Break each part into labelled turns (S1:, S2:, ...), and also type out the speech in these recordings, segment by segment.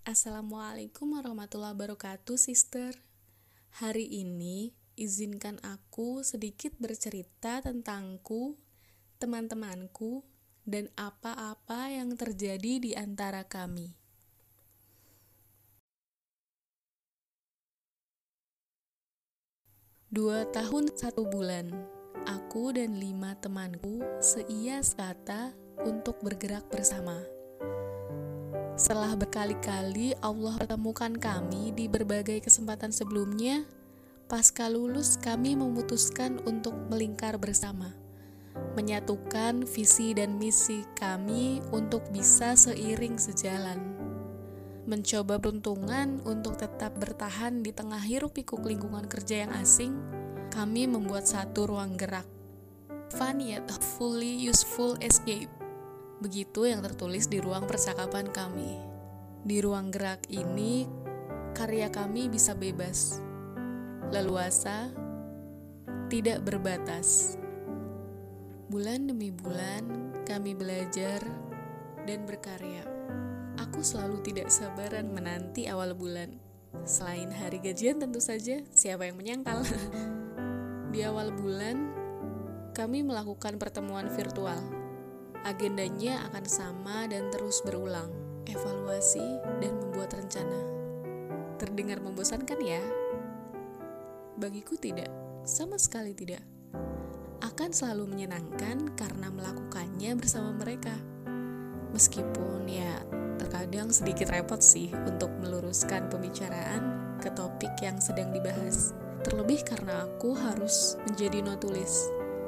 S1: Assalamualaikum warahmatullahi wabarakatuh, sister. Hari ini, izinkan aku sedikit bercerita tentangku, teman-temanku, dan apa-apa yang terjadi di antara kami. 2 tahun 1 bulan, aku dan 5 temanku seia sekata untuk bergerak bersama. Setelah berkali-kali Allah pertemukan kami di berbagai kesempatan sebelumnya, pasca lulus kami memutuskan untuk melingkar bersama, menyatukan visi dan misi kami untuk bisa seiring sejalan. Mencoba peruntungan untuk tetap bertahan di tengah hiruk-pikuk lingkungan kerja yang asing, kami membuat satu ruang gerak. Fun yet fully useful escape. Begitu yang tertulis di ruang percakapan kami. Di ruang gerak ini, karya kami bisa bebas, leluasa, tidak berbatas. Bulan demi bulan, kami belajar dan berkarya. Aku selalu tidak sabaran menanti awal bulan. Selain hari gajian tentu saja, siapa yang menyangkal? Di awal bulan, kami melakukan pertemuan virtual. Agendanya akan sama dan terus berulang, evaluasi dan membuat rencana. Terdengar membosankan ya? Bagiku tidak, sama sekali tidak. Akan selalu menyenangkan karena melakukannya bersama mereka. Meskipun ya terkadang sedikit repot sih untuk meluruskan pembicaraan ke topik yang sedang dibahas. Terlebih karena aku harus menjadi notulis.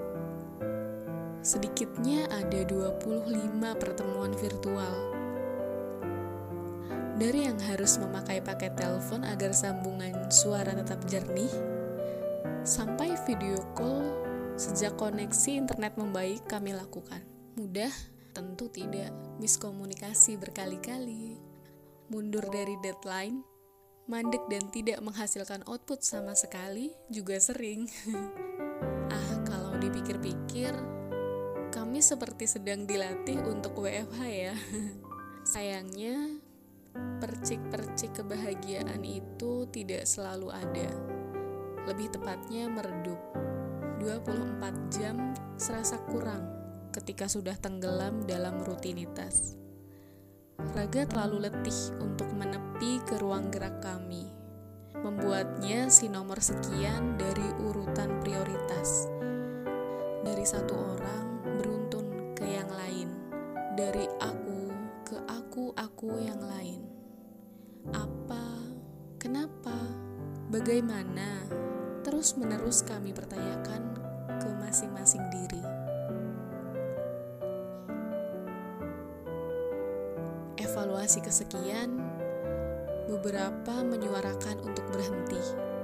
S1: Sedikitnya ada 25 pertemuan virtual. Dari yang harus memakai paket telepon agar sambungan suara tetap jernih, sampai video call sejak koneksi internet membaik kami lakukan. Mudah? Tentu tidak. Miskomunikasi berkali-kali. Mundur dari deadline, mandek dan tidak menghasilkan output sama sekali juga sering. Kalau dipikir-pikir, kami seperti sedang dilatih untuk WFH ya. Sayangnya, percik-percik kebahagiaan itu tidak selalu ada. Lebih tepatnya meredup. 24 jam serasa kurang ketika sudah tenggelam dalam rutinitas. Raga terlalu letih untuk menepi ke ruang gerak kami. Membuatnya si nomor sekian dari urutan prioritas. Dari satu orang beruntun ke yang lain, dari aku ke aku yang lain. Apa, kenapa, bagaimana, terus-menerus kami pertanyakan ke masing-masing diri. Evaluasi kesekian, beberapa menyuarakan untuk berhenti.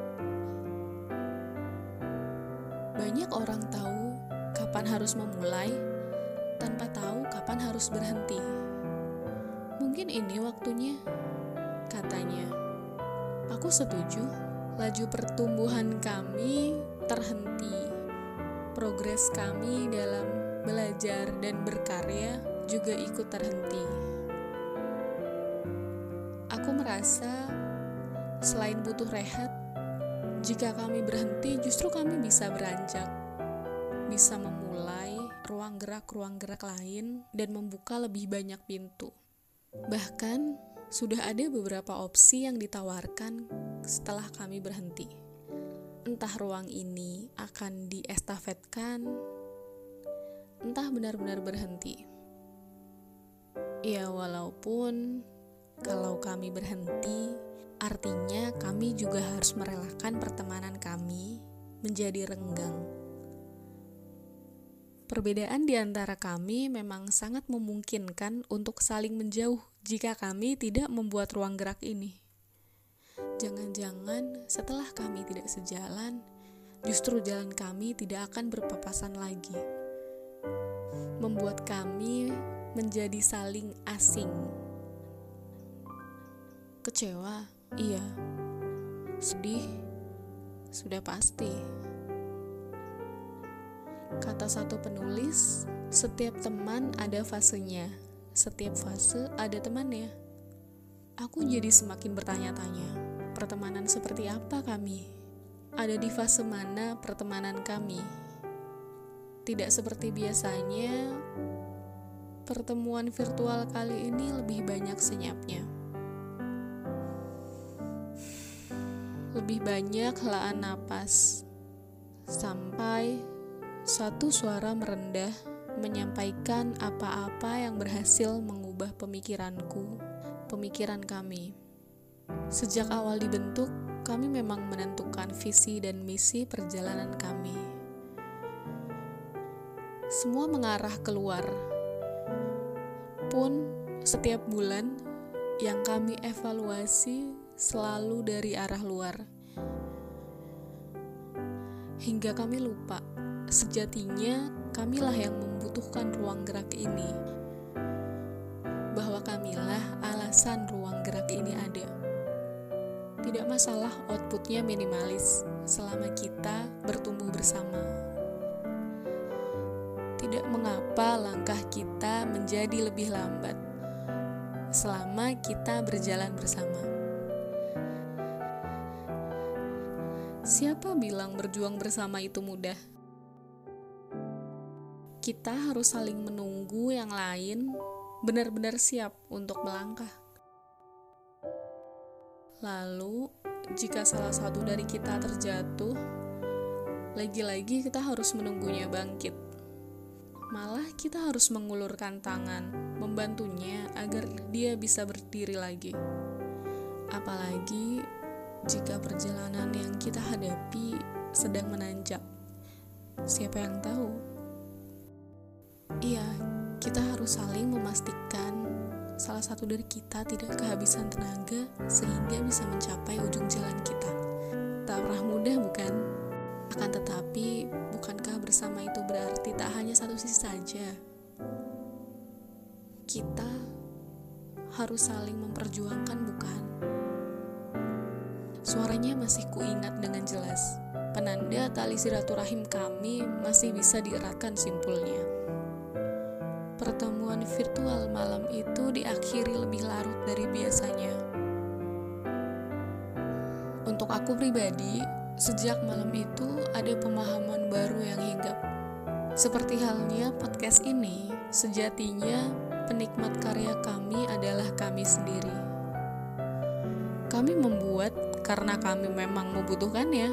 S1: Banyak orang tahu kapan harus memulai, tanpa tahu kapan harus berhenti. Mungkin ini waktunya, katanya. Aku setuju, laju pertumbuhan kami terhenti. Progres kami dalam belajar dan berkarya juga ikut terhenti. Aku merasa, selain butuh rehat, jika kami berhenti justru kami bisa beranjak. Bisa memulai ruang gerak lain dan membuka lebih banyak pintu. Bahkan, sudah ada beberapa opsi yang ditawarkan setelah kami berhenti. Entah ruang ini akan diestafetkan, entah benar-benar berhenti. Ya, walaupun kalau kami berhenti, artinya kami juga harus merelakan pertemanan kami menjadi renggang. Perbedaan di antara kami memang sangat memungkinkan untuk saling menjauh jika kami tidak membuat ruang gerak ini. Jangan-jangan setelah kami tidak sejalan, justru jalan kami tidak akan berpapasan lagi. Membuat kami menjadi saling asing. Kecewa, iya. Sedih, sudah pasti. Kata satu penulis, setiap teman ada fasenya, setiap fase ada temannya. Aku jadi semakin bertanya-tanya, pertemanan seperti apa kami? Ada di fase mana pertemanan kami? Tidak seperti biasanya, pertemuan virtual kali ini lebih banyak senyapnya. Lebih banyak helaan napas, sampai satu suara merendah menyampaikan apa-apa yang berhasil mengubah pemikiran kami. Sejak awal dibentuk, kami memang menentukan visi dan misi perjalanan kami. Semua mengarah keluar. Pun setiap bulan yang kami evaluasi selalu dari arah luar. Hingga kami lupa, sejatinya kamilah yang membutuhkan ruang gerak ini. Bahwa kamilah alasan ruang gerak ini ada. Tidak masalah outputnya minimalis selama kita bertumbuh bersama. Tidak mengapa langkah kita menjadi lebih lambat selama kita berjalan bersama. Siapa bilang berjuang bersama itu mudah? Kita harus saling menunggu yang lain benar-benar siap untuk melangkah. Lalu, jika salah satu dari kita terjatuh, lagi-lagi kita harus menunggunya bangkit. Malah kita harus mengulurkan tangan, membantunya agar dia bisa berdiri lagi. Apalagi jika perjalanan yang kita hadapi sedang menanjak. Siapa yang tahu? Iya, kita harus saling memastikan salah satu dari kita tidak kehabisan tenaga sehingga bisa mencapai ujung jalan kita. Tak pernah mudah, bukan? Akan tetapi, bukankah bersama itu berarti tak hanya satu sisi saja? Kita harus saling memperjuangkan, bukan? Suaranya masih kuingat dengan jelas. Penanda tali silaturahim kami masih bisa dieratkan simpulnya. Pertemuan virtual malam itu diakhiri lebih larut dari biasanya. Untuk aku pribadi, sejak malam itu ada pemahaman baru yang hinggap. Seperti halnya podcast ini, sejatinya penikmat karya kami adalah kami sendiri. Kami membuat karena kami memang membutuhkannya.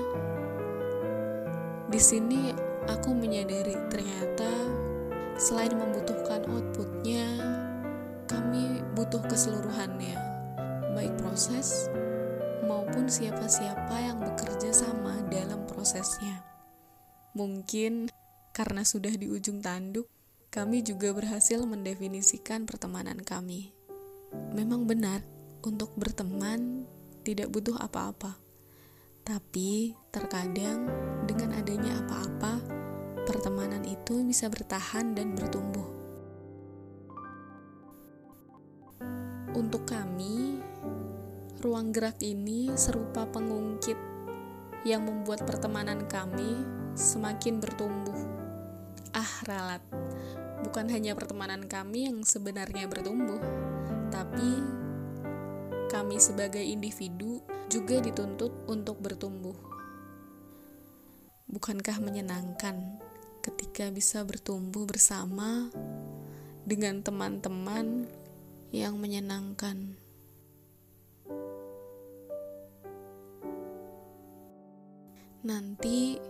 S1: Di sini aku menyadari ternyata selain membutuhkan outputnya, kami butuh keseluruhannya, baik proses maupun siapa-siapa yang bekerja sama dalam prosesnya. Mungkin karena sudah di ujung tanduk, kami juga berhasil mendefinisikan pertemanan kami. Memang benar, untuk berteman tidak butuh apa-apa. Tapi terkadang dengan adanya apa-apa, pertemanan itu bisa bertahan dan bertumbuh. Untuk kami, ruang gerak ini serupa pengungkit yang membuat pertemanan kami semakin bertumbuh. Ralat, bukan hanya pertemanan kami yang sebenarnya bertumbuh, tapi kami sebagai individu juga dituntut untuk bertumbuh. Bukankah menyenangkan ketika bisa bertumbuh bersama dengan teman-teman yang menyenangkan? Nanti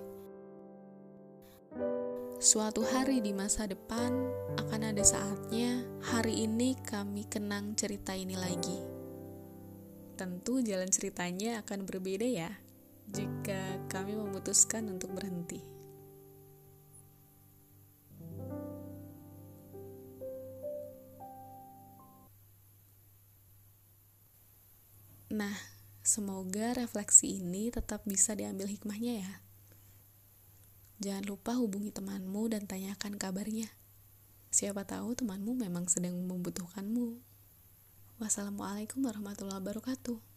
S1: suatu hari di masa depan akan ada saatnya hari ini kami kenang cerita ini lagi. Tentu jalan ceritanya akan berbeda ya jika kami memutuskan untuk berhenti. Nah, semoga refleksi ini tetap bisa diambil hikmahnya ya. Jangan lupa hubungi temanmu dan tanyakan kabarnya. Siapa tahu temanmu memang sedang membutuhkanmu. Wassalamualaikum warahmatullahi wabarakatuh.